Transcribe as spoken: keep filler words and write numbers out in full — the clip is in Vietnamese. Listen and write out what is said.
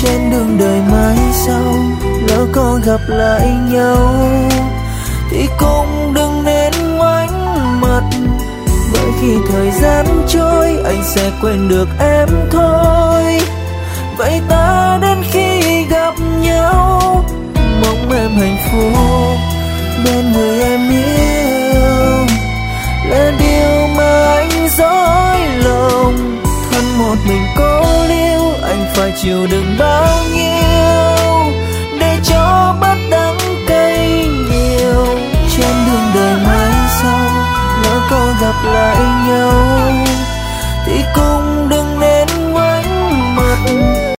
trên đường đời mai sau lỡ có gặp lại nhau thì cũng đừng nên ngoảnh mặt, bởi khi thời gian trôi anh sẽ quên được em thôi. Vậy ta đến khi gặp nhau mong em hạnh phúc bên người em yêu là điều mà anh dối lòng. Thân một mình cô liêu anh phải chịu đựng bao